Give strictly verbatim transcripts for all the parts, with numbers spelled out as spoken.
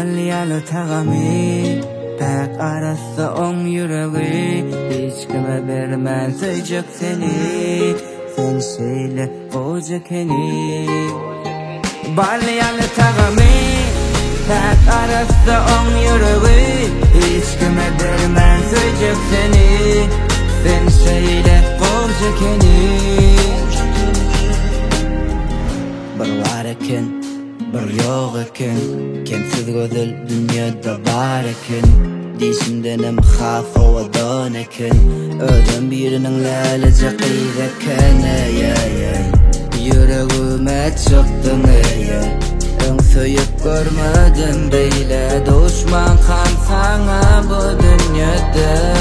Balyalı tağami pek arası on yüreği, hiç kime vermez söyleyecek seni. Sen söyle koca keni. Balyalı tağami pek arası on yüreği, hiç kime vermez söyleyecek seni. Sen söyle koca keni. Bir var eken, bir yok eken, kimsiz gözül dünyada var eken. Dişimdenim haf havadan eken, ödüm birinin lalaca kıyız eken. Yüreğime çıktın ey, ön söyüp görmedim beyle. Düşman kan sana bu dünyada.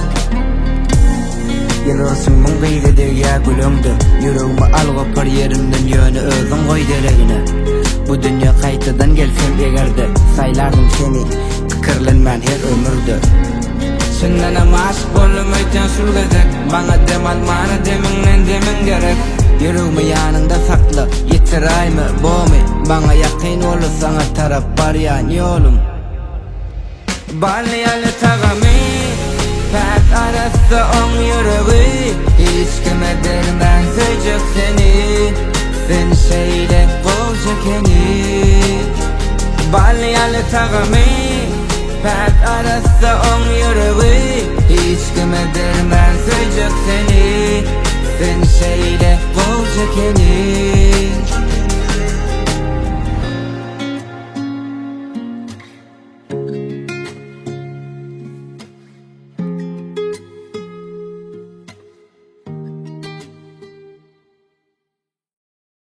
Yılısın mın beyle de ya gülümdü, yüreğimi alıp bir yerimden yönü özün koy deregine. Bu dünya kaytadan gelsem egerde, saylardım seni, fikirlenmen her ömürde. Şundanam aşık bolum öten sürgedek, bana demal mana deminlen demin gerek. Yüreğimi yanında sakla, yitiraymi bomi, bana yakin olur sana taraf var ya yolum. Balyalı tağami pek arası on yüreği, hiç kime vermez söyleyecek seni. Sen söyle koca keni. Balyalı tağami pek arası on yüreği, hiç kime vermez söyleyecek seni. Sen söyle koca keni.